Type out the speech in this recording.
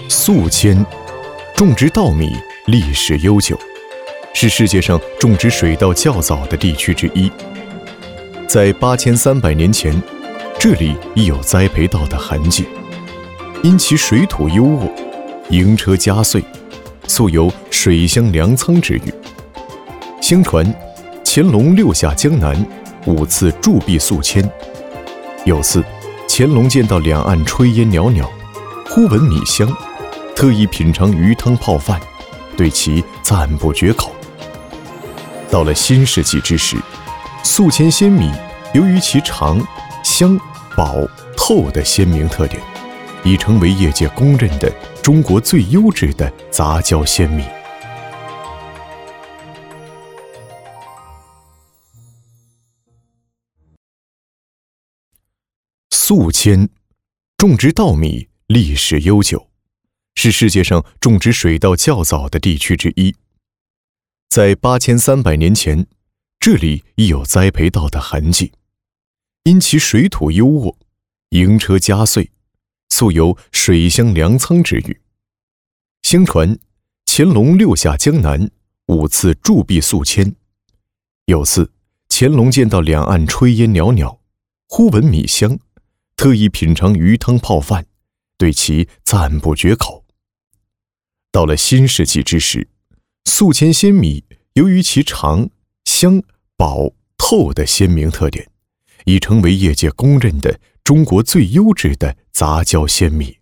宿迁，种植稻米历史悠久，是世界上种植水稻较早的地区之一。在8300年前，这里已有栽培稻的痕迹，因其水土优渥，营车加穗，素有水乡粮仓之誉。相传乾隆6下江南，5次驻跸宿迁。有次乾隆见到两岸炊烟袅袅，忽闻米香，特意品尝鱼汤泡饭，对其赞不绝口。到了新世纪之时，宿迁鲜米由于其长、香、饱、透的鲜明特点，已成为业界公认的中国最优质的杂交鲜米。宿迁，种植稻米历史悠久，是世界上种植水稻较早的地区之一。在8300年前，这里已有栽培稻的痕迹，因其水土优渥，营车加穗，素有水乡粮仓之誉。相传乾隆6下江南，5次驻跸宿迁。有次乾隆见到两岸炊烟袅袅，忽闻米香，特意品尝鱼汤泡饭，对其赞不绝口。到了新世纪之时，宿迁鲜米由于其长、香、饱、透的鲜明特点，已成为业界公认的中国最优质的杂交鲜米。